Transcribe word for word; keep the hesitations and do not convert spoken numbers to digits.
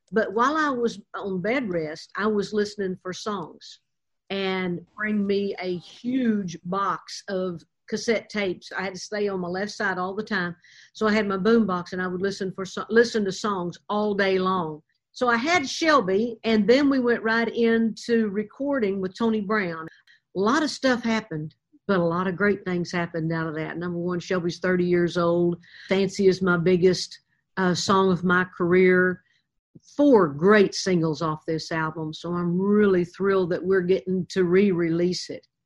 But while I was on bed rest, I was listening for songs and bring me a huge box of cassette tapes. I had to stay on my left side all the time. So I had my boom box and I would listen for listen to songs all day long. So I had Shelby, and then we went right into recording with Tony Brown. A lot of stuff happened, but a lot of great things happened out of that. Number one, Shelby's thirty years old. Fancy is my biggest uh, song of my career. Four great singles off this album. So I'm really thrilled that we're getting to re-release it.